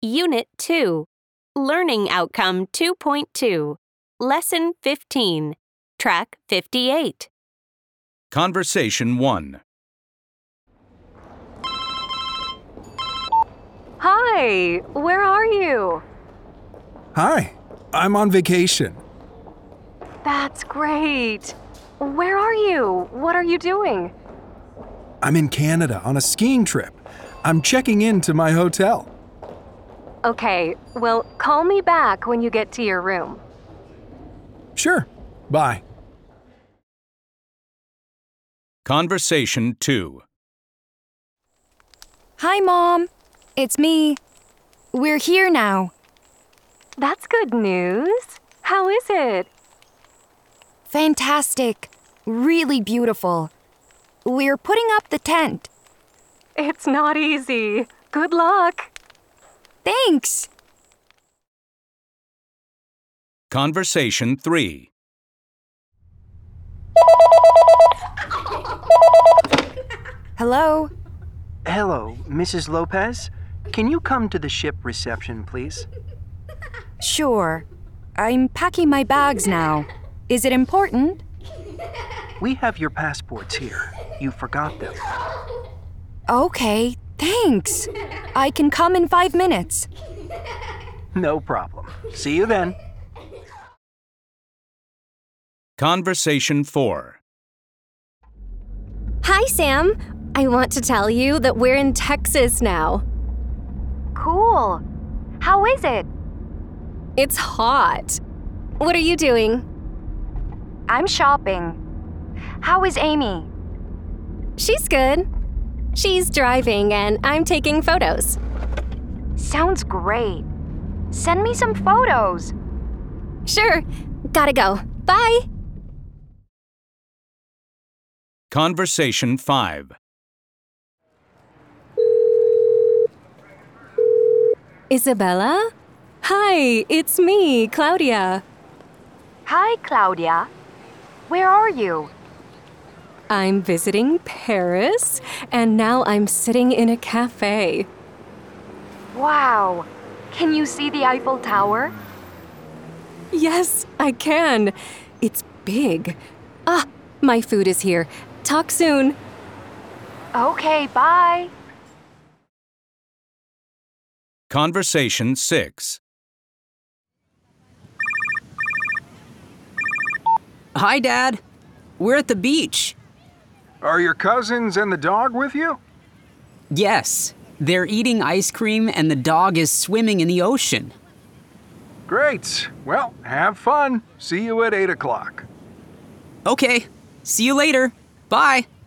Unit 2, Learning Outcome 2.2, Lesson 15, Track 58. Conversation 1. Hi, where are you? Hi, I'm on vacation. That's great. Where are you? What are you doing? I'm in Canada on a skiing trip. I'm checking into my hotel. Okay, well, call me back when you get to your room. Sure, bye. Conversation 2. Hi, Mom. It's me. We're here now. That's good news. How is it? Fantastic. Really beautiful. We're putting up the tent. It's not easy. Good luck. Thanks. Conversation 3. Hello? Hello, Mrs. Lopez. Can you come to the ship reception, please? Sure. I'm packing my bags now. Is it important? We have your passports here. You forgot them. Okay, thanks. I can come in 5 minutes. No problem. See you then. Conversation 4. Hi, Sam. I want to tell you that we're in Texas now. Cool. How is it? It's hot. What are you doing? I'm shopping. How is Amy? She's good. She's driving and I'm taking photos. Sounds great. Send me some photos. Sure. Gotta go. Bye. Conversation 5. Isabella? Hi, it's me, Claudia. Hi, Claudia. Where are you? I'm visiting Paris, and now I'm sitting in a cafe. Wow. Can you see the Eiffel Tower? Yes, I can. It's big. Ah, my food is here. Talk soon. Okay, bye. Conversation 6. Hi, Dad. We're at the beach. Are your cousins and the dog with you? Yes, they're eating ice cream and the dog is swimming in the ocean. Great. Well, have fun. See you at 8 o'clock. Okay, see you later. Bye.